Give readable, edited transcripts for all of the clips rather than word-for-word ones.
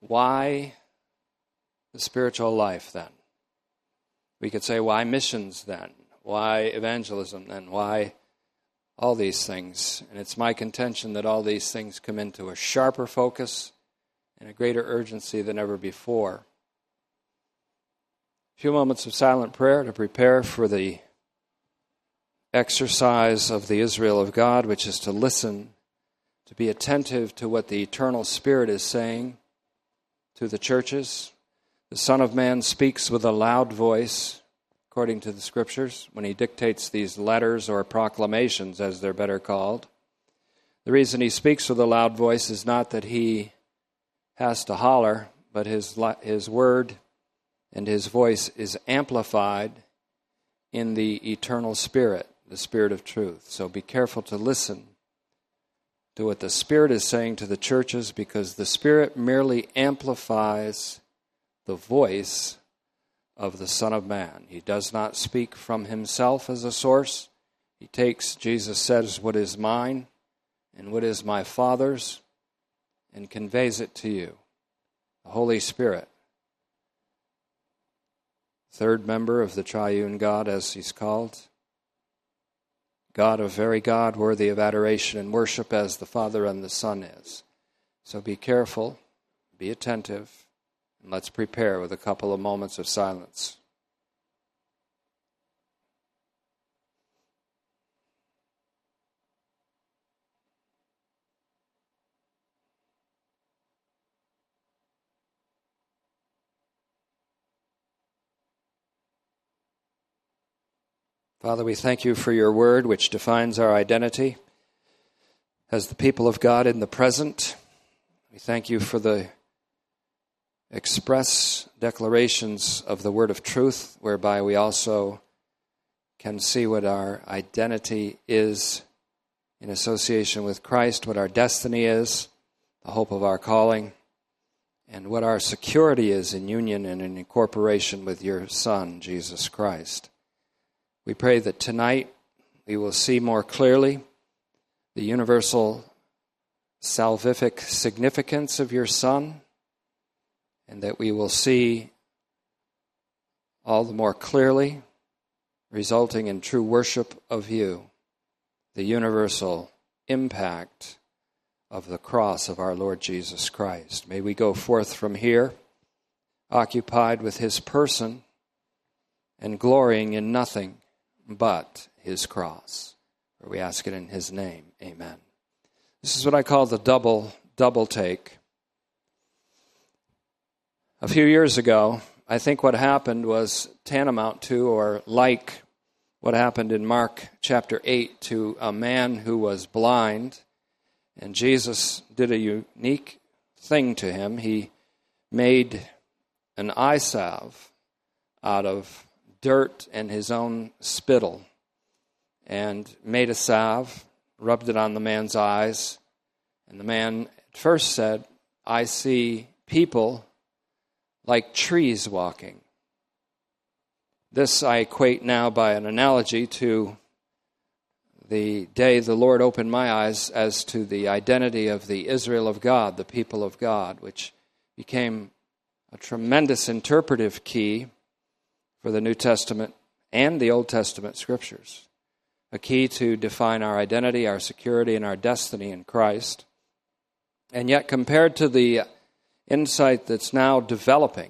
why the spiritual life then? We could say, why missions then? Why evangelism then? Why all these things? And it's my contention that all these things come into a sharper focus and a greater urgency than ever before. A few moments of silent prayer to prepare for the exercise of the Israel of God, which is to listen, to be attentive to what the eternal Spirit is saying to the churches. The Son of Man speaks with a loud voice, according to the Scriptures, when he dictates these letters or proclamations, as they're better called. The reason he speaks with a loud voice is not that he has to holler, but his word and his voice is amplified in the eternal Spirit, the Spirit of truth. So be careful to listen to what the Spirit is saying to the churches, because the Spirit merely amplifies the voice of the Son of Man. He does not speak from himself as a source. He takes, Jesus says, what is mine and what is my Father's, and conveys it to you. The Holy Spirit, third member of the triune God, as he's called, God of very God, worthy of adoration and worship as the Father and the Son is. So be careful, be attentive, and let's prepare with a couple of moments of silence. Father, we thank you for your word, which defines our identity as the people of God in the present. We thank you for the express declarations of the word of truth, whereby we also can see what our identity is in association with Christ, what our destiny is, the hope of our calling, and what our security is in union and in incorporation with your Son, Jesus Christ. We pray that tonight we will see more clearly the universal salvific significance of your Son, and that we will see all the more clearly, resulting in true worship of you, the universal impact of the cross of our Lord Jesus Christ. May we go forth from here occupied with his person and glorying in nothing but his cross. For we ask it in his name. Amen. This is what I call the double take. A few years ago, I think what happened was tantamount to or like what happened in Mark chapter 8 to a man who was blind, and Jesus did a unique thing to him. He made an eye salve out of dirt and his own spittle, and made a salve, rubbed it on the man's eyes, and the man at first said, "I see people like trees walking." This I equate now by an analogy to the day the Lord opened my eyes as to the identity of the Israel of God, the people of God, which became a tremendous interpretive key for the New Testament and the Old Testament Scriptures, a key to define our identity, our security, and our destiny in Christ. And yet, compared to the insight that's now developing,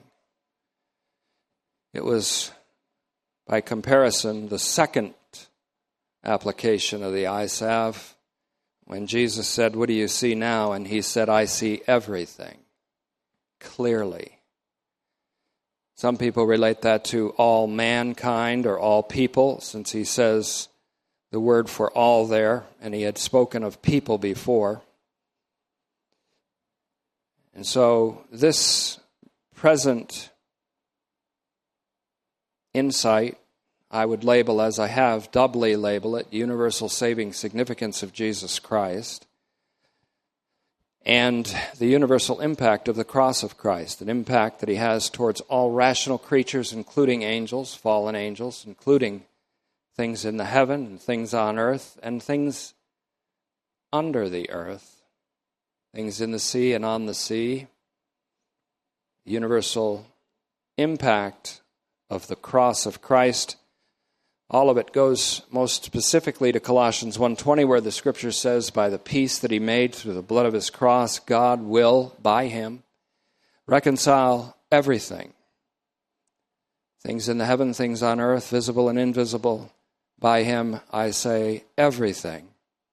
it was, by comparison, the second application of the eye salve, when Jesus said, "What do you see now?" And he said, "I see everything clearly." Some people relate that to all mankind or all people, since he says the word for all there, and he had spoken of people before. And so this present insight, I would label, as I have doubly label it, universal saving significance of Jesus Christ, and the universal impact of the cross of Christ, an impact that he has towards all rational creatures, including angels, fallen angels, including things in the heaven and things on earth and things under the earth, things in the sea and on the sea, universal impact of the cross of Christ. All of it goes most specifically to Colossians 1:20, where the Scripture says, by the peace that he made through the blood of his cross, God will, by him, reconcile everything. Things in the heaven, things on earth, visible and invisible. By him, I say, everything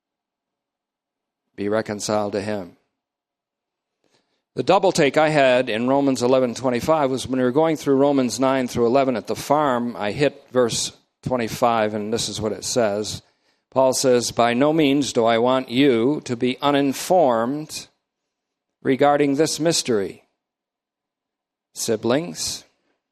be reconciled to him. The double take I had in Romans 11:25 was when we were going through Romans 9 through 11 at the farm, I hit verse 25, and this is what it says. Paul says, by no means do I want you to be uninformed regarding this mystery. Siblings.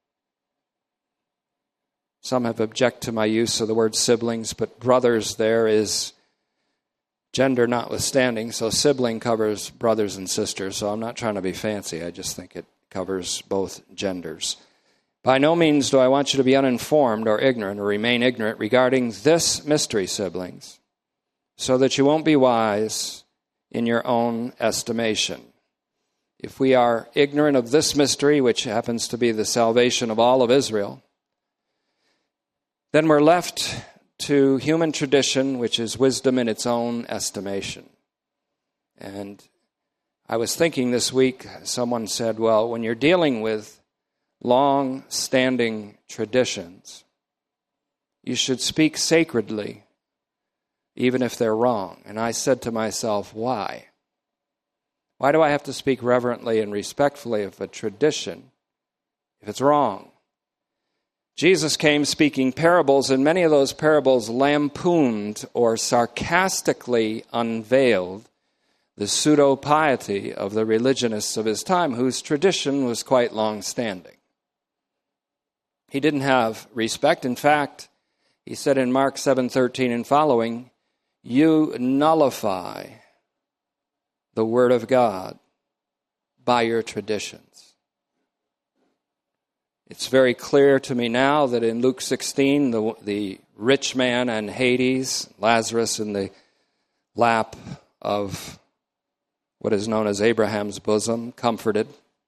Some have objected to my use of the word siblings, but brothers there is gender notwithstanding, so sibling covers brothers and sisters, so I'm not trying to be fancy, I just think it covers both genders. By no means do I want you to be uninformed or ignorant or remain ignorant regarding this mystery, siblings, so that you won't be wise in your own estimation. If we are ignorant of this mystery, which happens to be the salvation of all of Israel, then we're left to human tradition, which is wisdom in its own estimation. And I was thinking this week, someone said, well, when you're dealing with long-standing traditions, you should speak sacredly, even if they're wrong. And I said to myself, why? Why do I have to speak reverently and respectfully of a tradition if it's wrong? Jesus came speaking parables, and many of those parables lampooned or sarcastically unveiled the pseudo-piety of the religionists of his time, whose tradition was quite long-standing. He didn't have respect. In fact, he said in Mark 7:13 and following, you nullify the word of God by your traditions. It's very clear to me now that in Luke 16, the rich man and Hades, Lazarus in the lap of what is known as Abraham's bosom, comforted.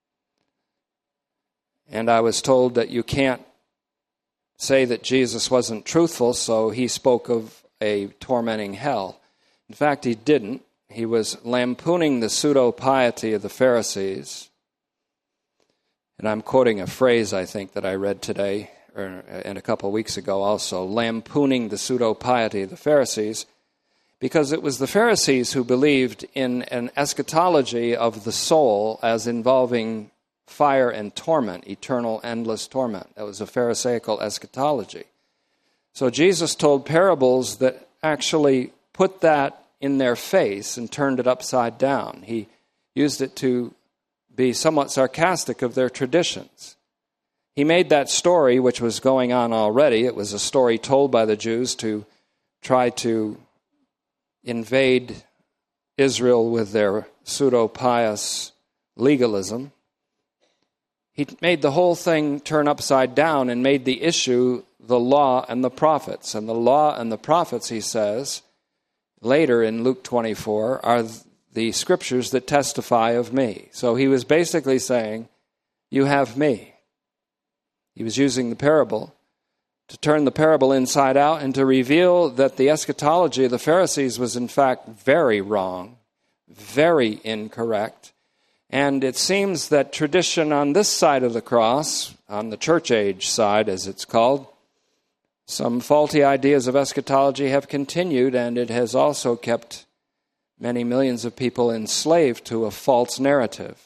And I was told that you can't say that Jesus wasn't truthful, so he spoke of a tormenting hell. In fact, he didn't. He was lampooning the pseudo-piety of the Pharisees. And I'm quoting a phrase, I think, that I read today, and a couple of weeks ago also, lampooning the pseudo-piety of the Pharisees, because it was the Pharisees who believed in an eschatology of the soul as involving fire and torment, eternal, endless torment. That was a Pharisaical eschatology. So Jesus told parables that actually put that in their face and turned it upside down. He used it to be somewhat sarcastic of their traditions. He made that story, which was going on already. It was a story told by the Jews to try to invade Israel with their pseudo-pious legalism. He made the whole thing turn upside down and made the issue the law and the prophets. And the law and the prophets, he says, later in Luke 24, are the scriptures that testify of me. So he was basically saying, you have me. He was using the parable to turn the parable inside out and to reveal that the eschatology of the Pharisees was in fact very wrong, very incorrect. And it seems that tradition on this side of the cross, on the church age side as it's called, some faulty ideas of eschatology have continued, and it has also kept many millions of people enslaved to a false narrative.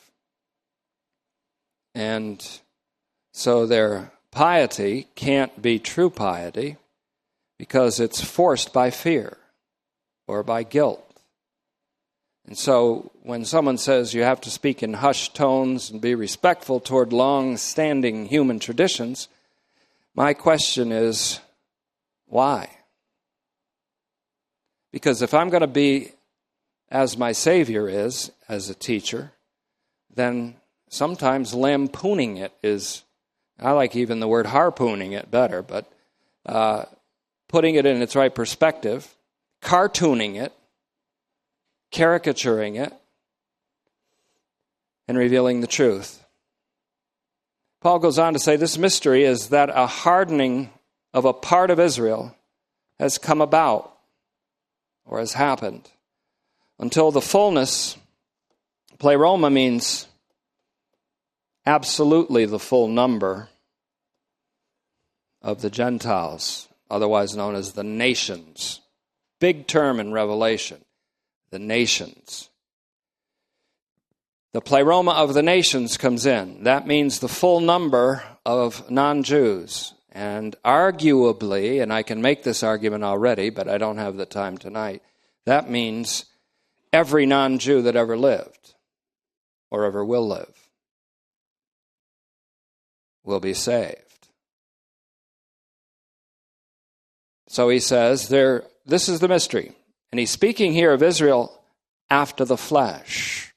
And so their piety can't be true piety because it's forced by fear or by guilt. And so when someone says you have to speak in hushed tones and be respectful toward long-standing human traditions, my question is, why? Because if I'm going to be as my Savior is, as a teacher, then sometimes lampooning it is, I like even the word harpooning it better, but putting it in its right perspective, cartooning it, caricaturing it, and revealing the truth. Paul goes on to say this mystery is that a hardening of a part of Israel has come about or has happened until the fullness, pleroma means absolutely the full number of the Gentiles, otherwise known as the nations. Big term in Revelation, the nations. The pleroma of the nations comes in. That means the full number of non-Jews. And arguably, and I can make this argument already, but I don't have the time tonight, that means every non-Jew that ever lived or ever will live will be saved. So he says, this is the mystery. And he's speaking here of Israel after the flesh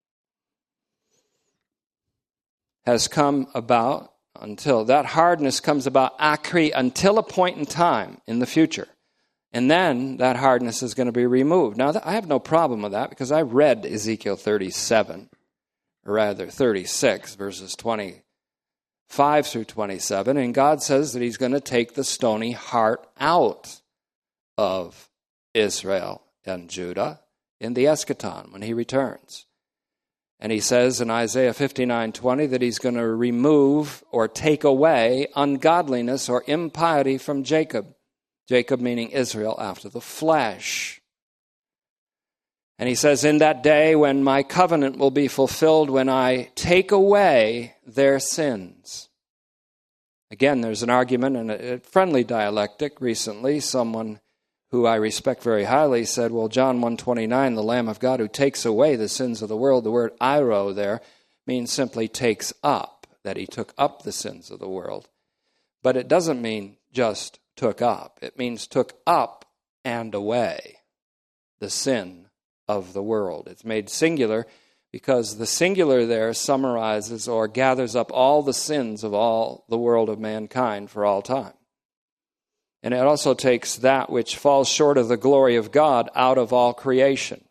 has come about until that hardness comes about until a point in time in the future. And then that hardness is going to be removed. Now, I have no problem with that because I read Ezekiel 37, or rather 36, verses 25 through 27, and God says that he's going to take the stony heart out of Israel and Judah in the eschaton when he returns. And he says in Isaiah 59:20 that he's going to remove or take away ungodliness or impiety from Jacob. Jacob meaning Israel after the flesh. And he says, in that day when my covenant will be fulfilled, when I take away their sins. Again, there's an argument and a friendly dialectic recently. Someone who I respect very highly said, well, John 1:29, the Lamb of God who takes away the sins of the world, the word airo there means simply takes up, that he took up the sins of the world. But it doesn't mean just took up. It means took up and away the sin of the world. It's made singular because the singular there summarizes or gathers up all the sins of all the world of mankind for all time. And it also takes that which falls short of the glory of God out of all creation.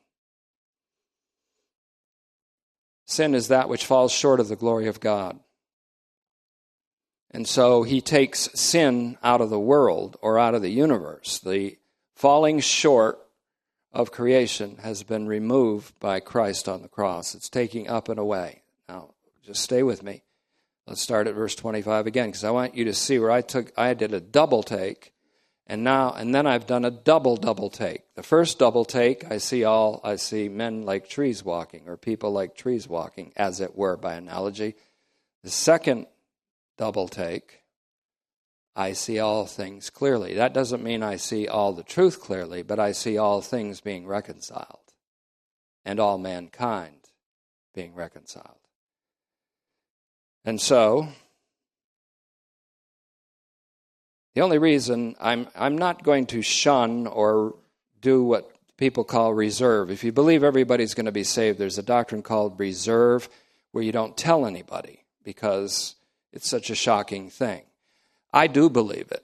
Sin is that which falls short of the glory of God. And so he takes sin out of the world or out of the universe. The falling short of creation has been removed by Christ on the cross. It's taking up and away. Now, just stay with me. Let's start at verse 25 again, because I want you to see where I did a double take. And then I've done a double take. The first double take, I see men like trees walking, or people like trees walking, as it were, by analogy. The second double take, I see all things clearly. That doesn't mean I see all the truth clearly, but I see all things being reconciled, and all mankind being reconciled. And so, the only reason I'm not going to shun or do what people call reserve. If you believe everybody's going to be saved, there's a doctrine called reserve where you don't tell anybody because it's such a shocking thing. I do believe it.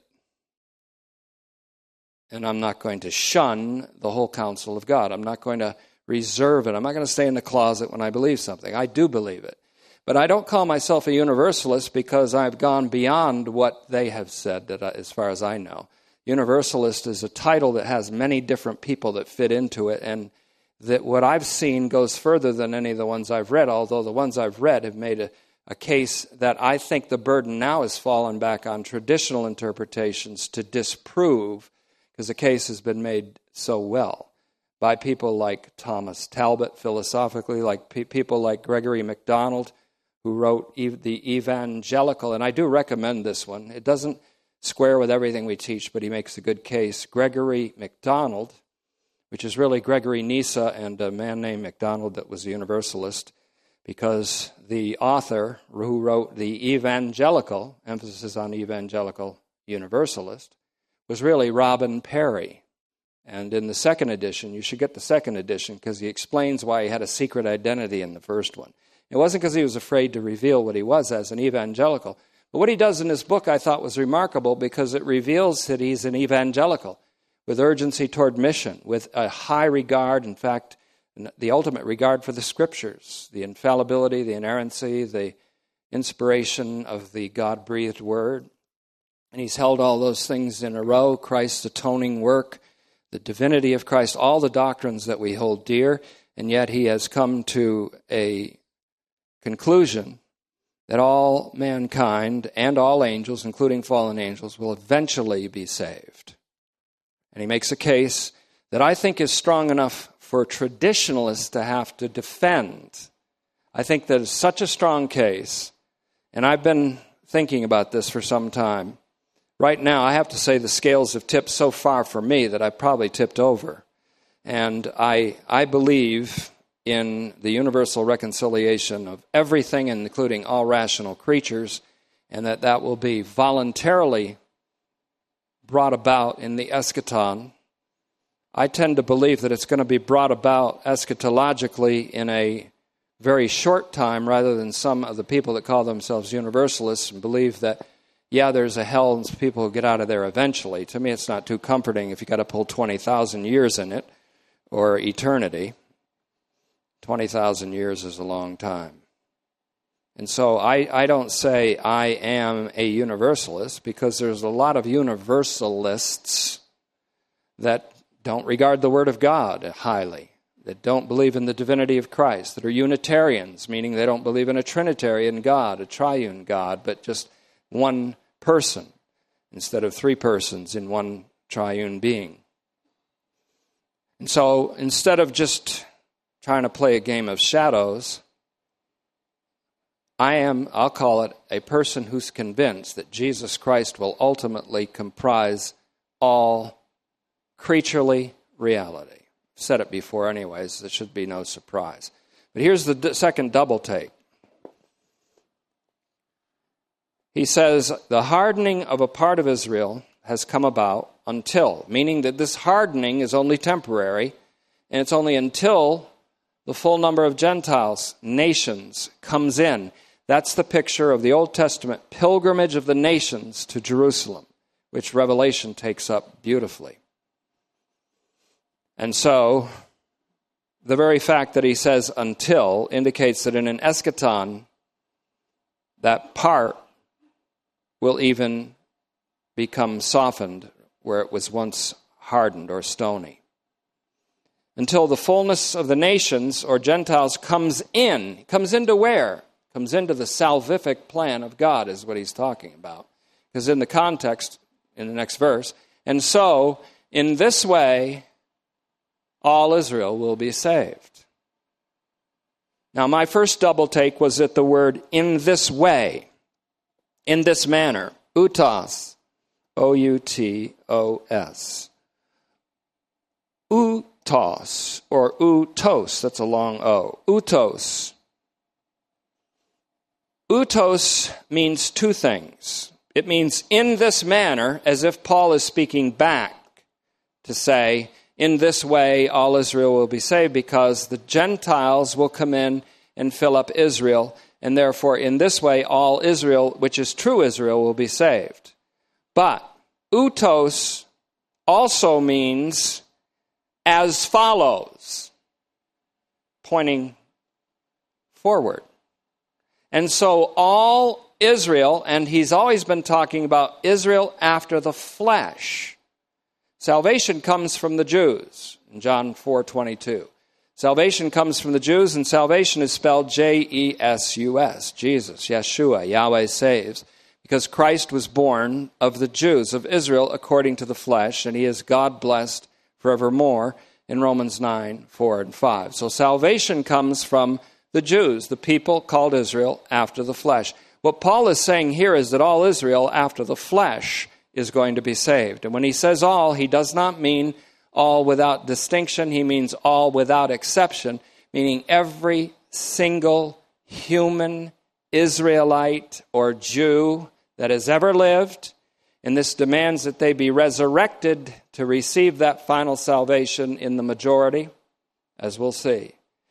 And I'm not going to shun the whole counsel of God. I'm not going to reserve it. I'm not going to stay in the closet when I believe something. I do believe it. But I don't call myself a universalist because I've gone beyond what they have said, as far as I know. Universalist is a title that has many different people that fit into it, and that what I've seen goes further than any of the ones I've read, although the ones I've read have made a case that I think the burden now has fallen back on traditional interpretations to disprove, because the case has been made so well by people like Thomas Talbot, philosophically, like people like Gregory MacDonald, who wrote the Evangelical, and I do recommend this one. It doesn't square with everything we teach, but he makes a good case. Gregory MacDonald, which is really Gregory Nyssa and a man named MacDonald that was a universalist, because the author who wrote the Evangelical, emphasis on evangelical universalist, was really Robin Perry. And in the second edition, you should get the second edition because he explains why he had a secret identity in the first one. It wasn't because he was afraid to reveal what he was as an evangelical. But what he does in this book I thought was remarkable because it reveals that he's an evangelical with urgency toward mission, with a high regard, in fact, the ultimate regard for the Scriptures, the infallibility, the inerrancy, the inspiration of the God-breathed Word. And he's held all those things in a row: Christ's atoning work, the divinity of Christ, all the doctrines that we hold dear, and yet he has come to a conclusion that all mankind and all angels, including fallen angels, will eventually be saved. And he makes a case that I think is strong enough for traditionalists to have to defend. I think that is such a strong case, and I've been thinking about this for some time. Right now, I have to say the scales have tipped so far for me that I've probably tipped over. And I believe in the universal reconciliation of everything, including all rational creatures, and that will be voluntarily brought about in the eschaton. I tend to believe that it's going to be brought about eschatologically in a very short time, rather than some of the people that call themselves universalists and believe that, yeah, there's a hell and people will get out of there eventually. To me, it's not too comforting if you got to pull 20,000 years in it, or eternity. 20,000 years is a long time. And so I don't say I am a universalist, because there's a lot of universalists that don't regard the Word of God highly, that don't believe in the divinity of Christ, that are Unitarians, meaning they don't believe in a Trinitarian God, a triune God, but just one person instead of three persons in one triune being. And so instead of just trying to play a game of shadows, I'll call it a person who's convinced that Jesus Christ will ultimately comprise all creaturely reality. I've said it before anyways, there should be no surprise. But here's the second double take. He says, the hardening of a part of Israel has come about until, meaning that this hardening is only temporary, and it's only until the full number of Gentiles, nations, comes in. That's the picture of the Old Testament pilgrimage of the nations to Jerusalem, which Revelation takes up beautifully. And so, the very fact that he says until indicates that in an eschaton, that part will even become softened where it was once hardened or stony. Until the fullness of the nations or Gentiles comes in. Comes into where? Comes into the salvific plan of God is what he's talking about. Because in the context, in the next verse, and so, in this way, all Israel will be saved. Now, my first double take was at the word in this way, in this manner, utos, O-U-T-O-S. Utos, or utos, that's a long O. Utos. Utos means two things. It means in this manner, as if Paul is speaking back to say, in this way all Israel will be saved, because the Gentiles will come in and fill up Israel, and therefore in this way all Israel, which is true Israel, will be saved. But utos also means as follows, pointing forward. And so all Israel, and he's always been talking about Israel after the flesh. Salvation comes from the Jews, in John 4:22. Salvation comes from the Jews, and salvation is spelled J-E-S-U-S, Jesus, Yeshua, Yahweh saves, because Christ was born of the Jews, of Israel, according to the flesh, and he is God blessed forevermore in Romans 9:4 and 5. So salvation comes from the Jews, the people called Israel after the flesh. What Paul is saying here is that all Israel after the flesh is going to be saved. And when he says all, he does not mean all without distinction. He means all without exception, meaning every single human Israelite or Jew that has ever lived. And this demands that they be resurrected to receive that final salvation in the majority, as we'll see.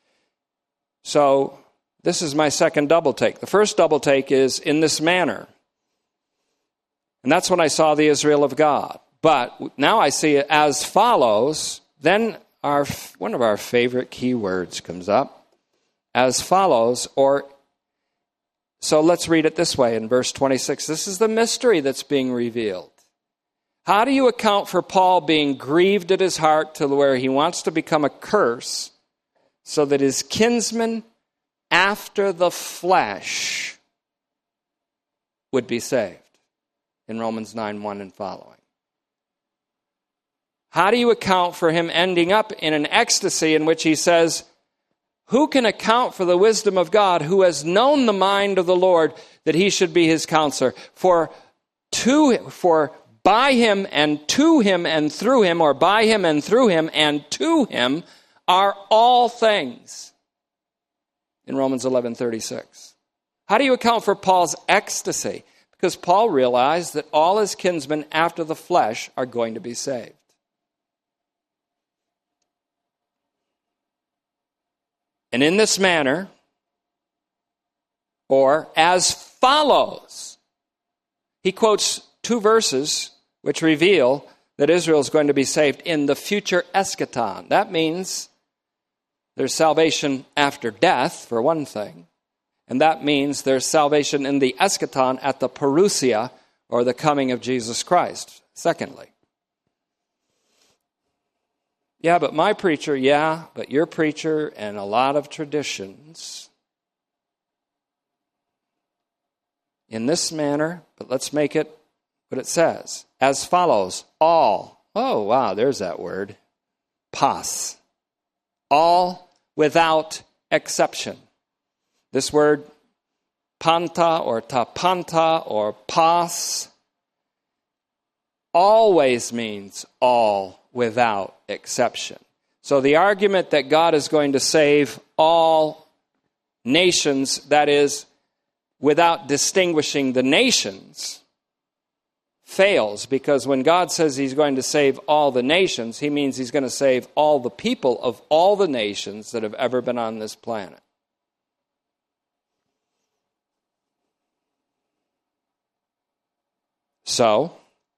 So this is my second double take. The first double take is in this manner. And that's when I saw the Israel of God. But now I see it as follows. Then one of our favorite key words comes up. As follows, or So let's read it this way in verse 26. This is the mystery that's being revealed. How do you account for Paul being grieved at his heart to where he wants to become a curse so that his kinsmen after the flesh would be saved? In Romans 9:1 and following. How do you account for him ending up in an ecstasy in which he says, who can account for the wisdom of God, who has known the mind of the Lord, that he should be his counselor? For by him and to him and through him, or by him and through him and to him, are all things. In Romans 11:36. How do you account for Paul's ecstasy? Because Paul realized that all his kinsmen after the flesh are going to be saved. And in this manner, or as follows, he quotes two verses which reveal that Israel is going to be saved in the future eschaton. That means there's salvation after death, for one thing. And that means there's salvation in the eschaton at the parousia, or the coming of Jesus Christ, secondly. Yeah, but my preacher, but your preacher, and a lot of traditions. In this manner, but let's make it what it says. As follows, all. Oh, wow, there's that word. Pas. All without exception. This word, panta or tapanta or pas, always means all without exception. So the argument that God is going to save all nations, that is, without distinguishing the nations, fails, because when God says he's going to save all the nations, he means he's going to save all the people of all the nations that have ever been on this planet. So,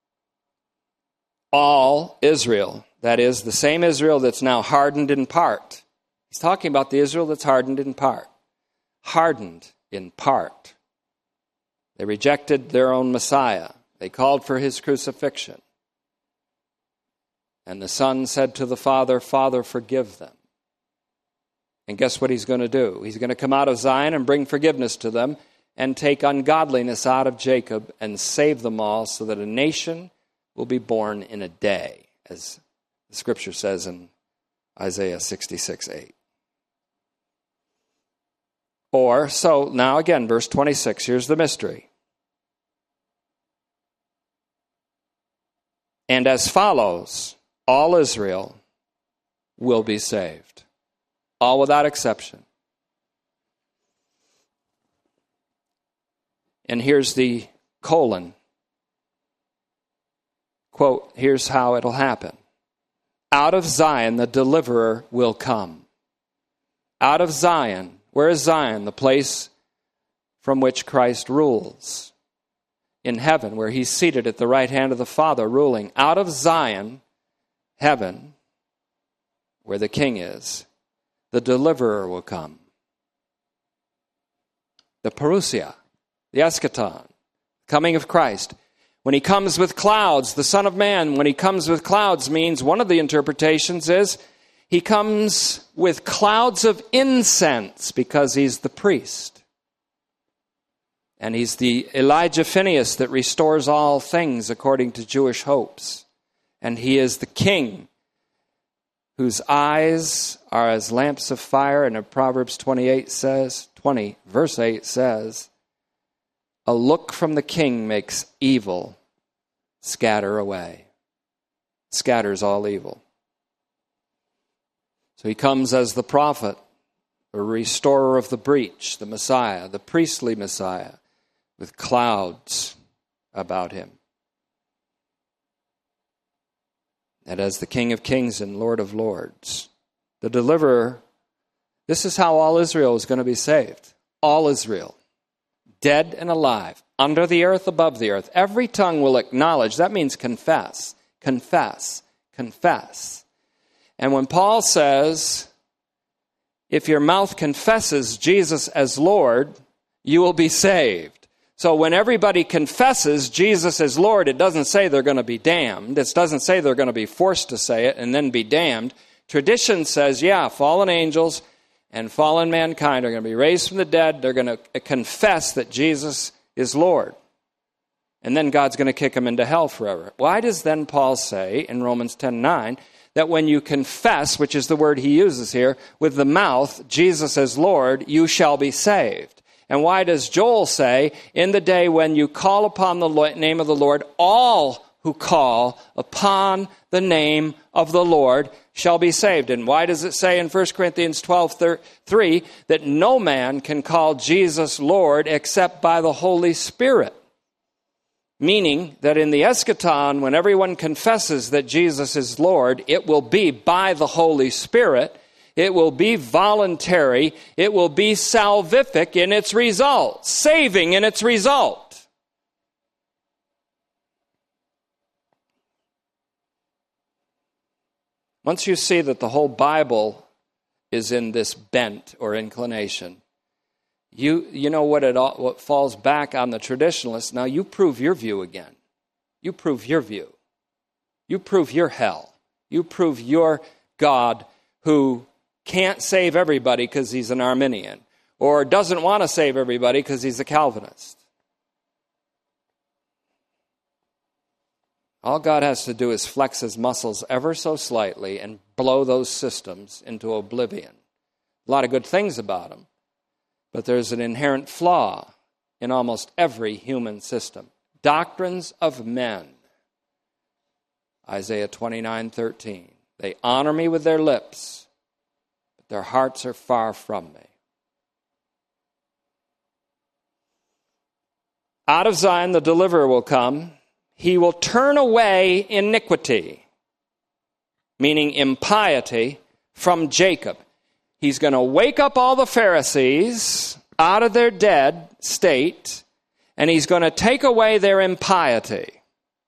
all Israel, that is, the same Israel that's now hardened in part. He's talking about the Israel that's hardened in part. Hardened in part. They rejected their own Messiah. They called for his crucifixion. And the Son said to the Father, Father, forgive them. And guess what he's going to do? He's going to come out of Zion and bring forgiveness to them and take ungodliness out of Jacob and save them all, so that a nation will be born in a day, as the Scripture says in Isaiah 66:8. Or, so now again, verse 26, here's the mystery. And as follows, all Israel will be saved. All without exception. And here's the colon. Quote, here's how it'll happen. Out of Zion, the deliverer will come. Out of Zion. Where is Zion? The place from which Christ rules. In heaven, where he's seated at the right hand of the Father, ruling. Out of Zion, heaven, where the King is, the deliverer will come. The parousia, the eschaton, coming of Christ. When he comes with clouds, the Son of Man, when he comes with clouds means, one of the interpretations is, he comes with clouds of incense because he's the priest. And he's the Elijah Phineas that restores all things according to Jewish hopes. And he is the King whose eyes are as lamps of fire. And in Proverbs 20, verse 8 says, a look from the King makes evil scatter away. Scatters all evil. So he comes as the prophet, the restorer of the breach, the Messiah, the priestly Messiah, with clouds about him. And as the King of Kings and Lord of Lords, the deliverer, this is how all Israel is going to be saved. All Israel, dead and alive, under the earth, above the earth. Every tongue will acknowledge. That means confess, confess, confess. And when Paul says, if your mouth confesses Jesus as Lord, you will be saved. So when everybody confesses Jesus is Lord, it doesn't say they're going to be damned. It doesn't say they're going to be forced to say it and then be damned. Tradition says, yeah, fallen angels and fallen mankind are going to be raised from the dead. They're going to confess that Jesus is Lord. And then God's going to kick them into hell forever. Why does then Paul say in Romans 10:9 that when you confess, which is the word he uses here, with the mouth, Jesus as Lord, you shall be saved? And why does Joel say, in the day when you call upon the name of the Lord, all who call upon the name of the Lord shall be saved? And why does it say in 1 Corinthians 12:3 that no man can call Jesus Lord except by the Holy Spirit? Meaning that in the eschaton, when everyone confesses that Jesus is Lord, it will be by the Holy Spirit. It will be voluntary. It will be salvific in its result, saving in its result. Once you see that the whole Bible is in this bent or inclination, you know what falls back on the traditionalists. Now you prove your view again. You prove your view. You prove your hell. You prove your God who can't save everybody because he's an Arminian, or doesn't want to save everybody because he's a Calvinist. All God has to do is flex his muscles ever so slightly and blow those systems into oblivion. A lot of good things about them, but there's an inherent flaw in almost every human system. Doctrines of men. Isaiah 29:13. They honor me with their lips, but their hearts are far from me. Out of Zion the deliverer will come. He will turn away iniquity, meaning impiety, from Jacob. He's going to wake up all the Pharisees out of their dead state, and he's going to take away their impiety.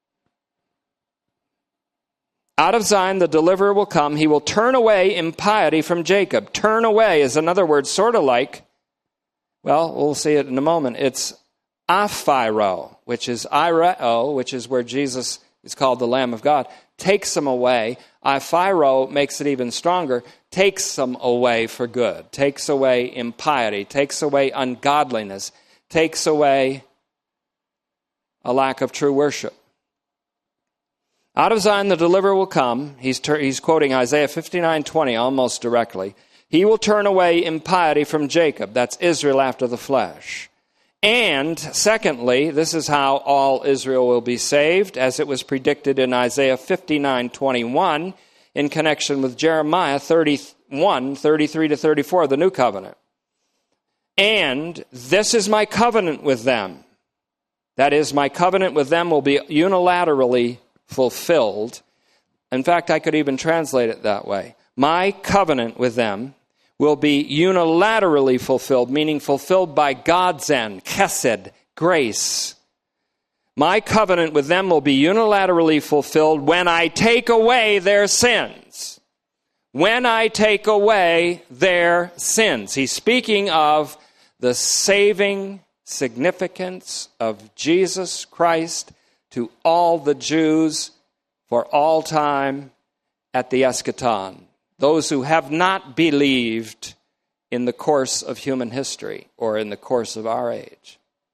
Out of Zion the deliverer will come. He will turn away impiety from Jacob. Turn away is another word sort of like, well, we'll see it in a moment. It's aphyro, which is ireo, which is where Jesus is called the Lamb of God, takes them away. Aphyro makes it even stronger, takes them away for good, takes away impiety, takes away ungodliness, takes away a lack of true worship. Out of Zion the deliverer will come. He's quoting Isaiah 59:20 almost directly. He will turn away impiety from Jacob. That's Israel after the flesh. And secondly, this is how all Israel will be saved, as it was predicted in Isaiah 59:21 in connection with Jeremiah 31:33-34, the New Covenant. And this is my covenant with them. That is, my covenant with them will be unilaterally fulfilled. In fact, I could even translate it that way. My covenant with them will be unilaterally fulfilled, meaning fulfilled by God's end, chesed, grace. My covenant with them will be unilaterally fulfilled when I take away their sins. When I take away their sins. He's speaking of the saving significance of Jesus Christ to all the Jews for all time at the eschaton. Those who have not believed in the course of human history or in the course of our age.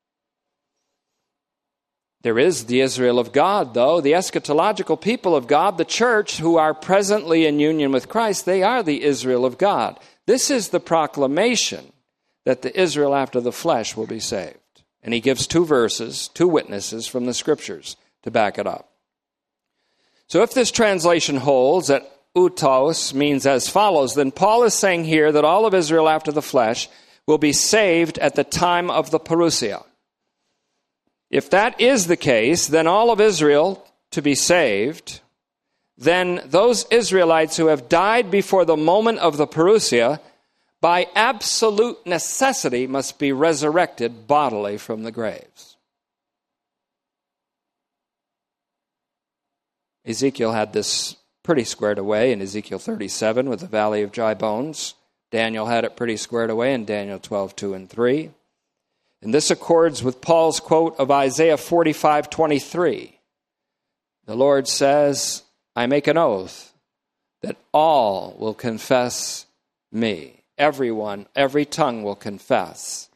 There is the Israel of God, though, the eschatological people of God, the church who are presently in union with Christ. They are the Israel of God. This is the proclamation that the Israel after the flesh will be saved. And he gives two verses, two witnesses from the Scriptures to back it up. So if this translation holds that utos means as follows, then Paul is saying here that all of Israel after the flesh will be saved at the time of the parousia. If that is the case, then all of Israel to be saved, then those Israelites who have died before the moment of the parousia, by absolute necessity must be resurrected bodily from the graves. Ezekiel had this pretty squared away in Ezekiel 37 with the valley of dry bones. Daniel had it pretty squared away in Daniel 12:2 and 3. And this accords with Paul's quote of Isaiah 45:23. The Lord says, I make an oath that all will confess me. Everyone, every tongue will confess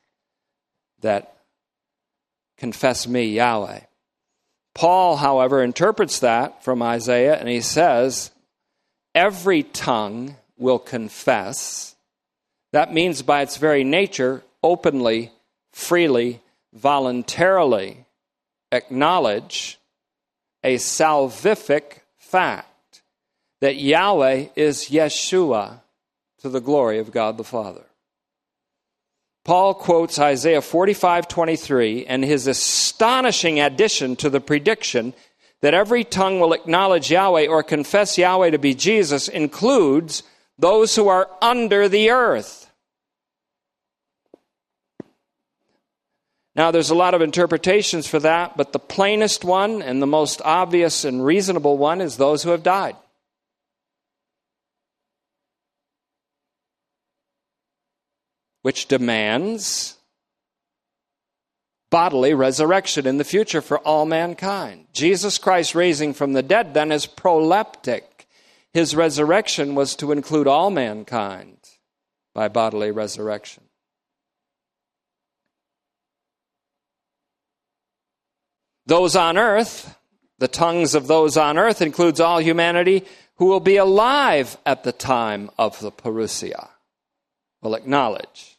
me, Yahweh. Paul, however, interprets that from Isaiah, and he says, every tongue will confess. That means by its very nature, openly, freely, voluntarily acknowledge a salvific fact that Yahweh is Yeshua to the glory of God the Father. Paul quotes Isaiah 45:23 and his astonishing addition to the prediction that every tongue will acknowledge Yahweh or confess Yahweh to be Jesus includes those who are under the earth. Now, there's a lot of interpretations for that, but the plainest one and the most obvious and reasonable one is those who have died. Which demands bodily resurrection in the future for all mankind. Jesus Christ raising from the dead then is proleptic. His resurrection was to include all mankind by bodily resurrection. Those on earth, the tongues of those on earth includes all humanity who will be alive at the time of the parousia, will acknowledge.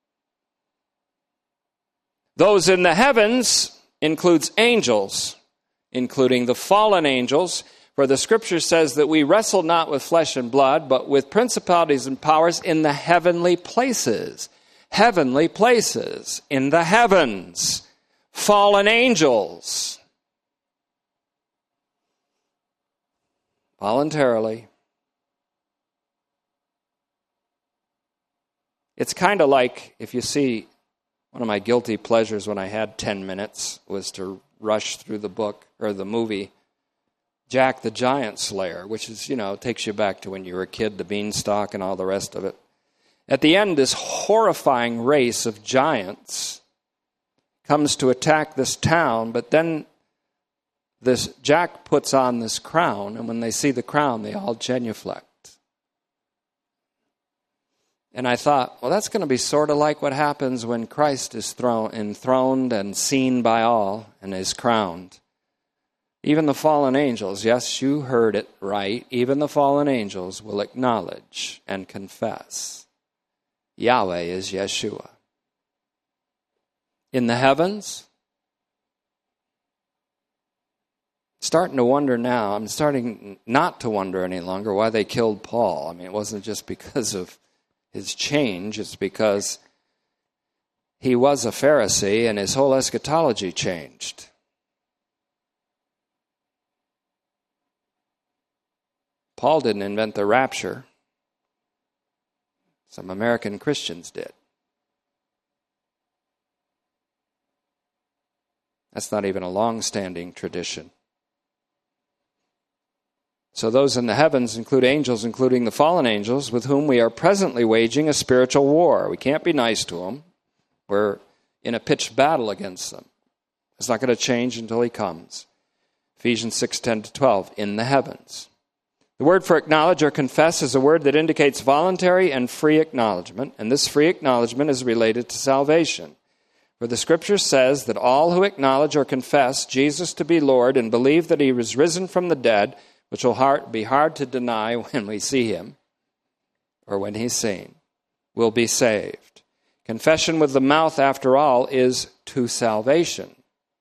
Those in the heavens includes angels, including the fallen angels, for the Scripture says that we wrestle not with flesh and blood, but with principalities and powers in the heavenly places. Heavenly places, in the heavens. Fallen angels. Voluntarily. It's kind of like, if you see, one of my guilty pleasures when I had 10 minutes was to rush through the book, or the movie, Jack the Giant Slayer, which is, takes you back to when you were a kid, the beanstalk and all the rest of it. At the end, this horrifying race of giants comes to attack this town, but then this Jack puts on this crown, and when they see the crown, they all genuflect. And I thought, well, that's going to be sort of like what happens when Christ is enthroned and seen by all and is crowned. Even the fallen angels, yes, you heard it right, even the fallen angels will acknowledge and confess Yahweh is Yeshua. In the heavens, starting to wonder now, I'm starting not to wonder any longer why they killed Paul. I mean, it wasn't just because of his change, it's because he was a Pharisee and his whole eschatology changed. Paul didn't invent the rapture. Some American Christians did. That's not even a long-standing tradition. So those in the heavens include angels, including the fallen angels, with whom we are presently waging a spiritual war. We can't be nice to them. We're in a pitched battle against them. It's not going to change until he comes. Ephesians 6:10-12, in the heavens. The word for acknowledge or confess is a word that indicates voluntary and free acknowledgement, and this free acknowledgement is related to salvation. For the Scripture says that all who acknowledge or confess Jesus to be Lord and believe that he was risen from the dead, which will be hard to deny when we see him, or when he's seen, will be saved. Confession with the mouth, after all, is to salvation.